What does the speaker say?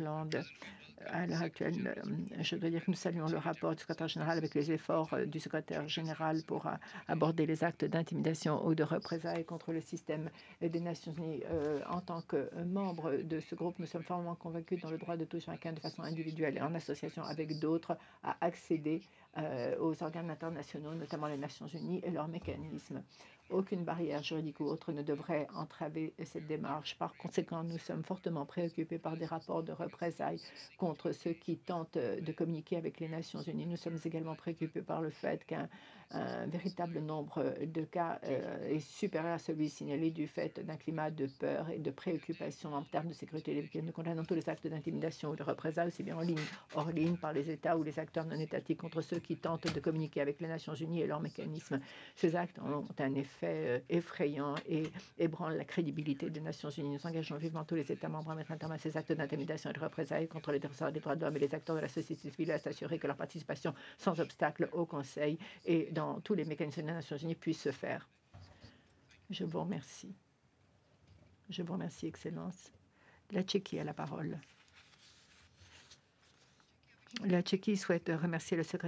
l'Irlande. À l'heure actuelle, je dois dire que nous saluons le rapport du secrétaire général avec les efforts du secrétaire général pour aborder les actes d'intimidation ou de représailles contre le système des Nations Unies. En tant que membre de ce groupe, nous sommes formellement convaincus dans le droit de tout chacun, de façon individuelle et en association avec d'autres, à accéder aux organes internationaux, notamment les Nations Unies et leurs mécanismes. Aucune barrière juridique ou autre ne devrait entraver cette démarche. Par conséquent, nous sommes fortement préoccupés par des rapports de représailles contre ceux qui tentent de communiquer avec les Nations Unies. Nous sommes également préoccupés par le fait qu'un véritable nombre de cas est supérieur à celui signalé du fait d'un climat de peur et de préoccupation en termes de sécurité des victimes. Nous condamnons tous les actes d'intimidation ou de représailles, aussi bien en ligne, hors ligne, par les États ou les acteurs non étatiques contre ceux qui tentent de communiquer avec les Nations Unies et leurs mécanismes. Ces actes ont un effet effrayant et ébranlent la crédibilité des Nations Unies. Nous engageons vivement tous les États membres à mettre un terme à ces actes d'intimidation et de représailles contre les défenseurs des droits de l'homme et les acteurs de la société civile, à s'assurer que leur participation sans obstacle au Conseil et dans tous les mécanismes des Nations Unies puisse se faire. Je vous remercie. Je vous remercie, Excellence. La Tchéquie a la parole. La Tchéquie souhaite remercier le secrétaire